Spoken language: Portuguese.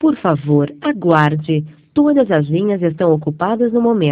Por favor, aguarde. Todas as linhas estão ocupadas no momento.